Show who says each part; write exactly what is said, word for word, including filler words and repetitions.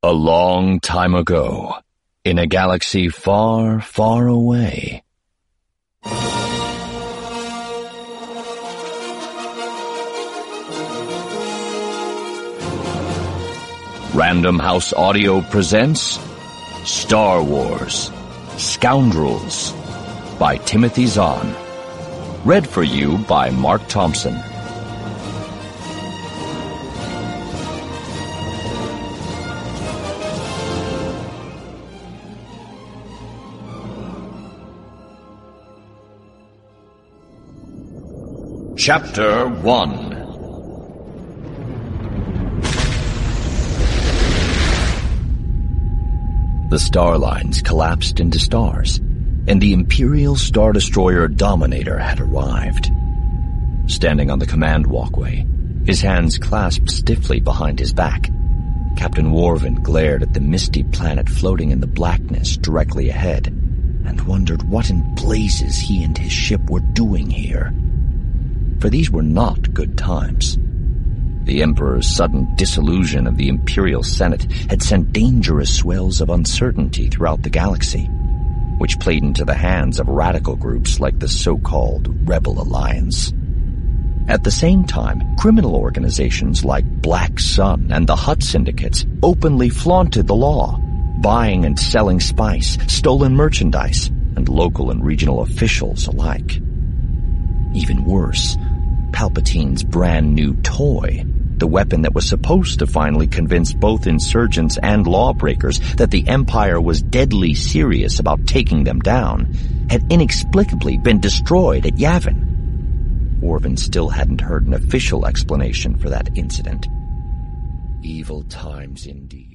Speaker 1: A long time ago, in a galaxy far, far away, Random House Audio presents Star Wars Scoundrels by Timothy Zahn. Read for you by Mark Thompson. Chapter one. The star lines collapsed into stars, and the Imperial Star Destroyer Dominator had arrived. Standing on the command walkway, his hands clasped stiffly behind his back, Captain Worven glared at the misty planet floating in the blackness directly ahead, and wondered what in blazes he and his ship were doing here. For these were not good times. The Emperor's sudden dissolution of the Imperial Senate had sent dangerous swells of uncertainty throughout the galaxy, which played into the hands of radical groups like the so-called Rebel Alliance. At the same time, criminal organizations like Black Sun and the Hutt syndicates openly flaunted the law, buying and selling spice, stolen merchandise, and local and regional officials alike. Even worse, Palpatine's brand new toy, the weapon that was supposed to finally convince both insurgents and lawbreakers that the Empire was deadly serious about taking them down, had inexplicably been destroyed at Yavin. Worven still hadn't heard an official explanation for that incident. Evil times indeed.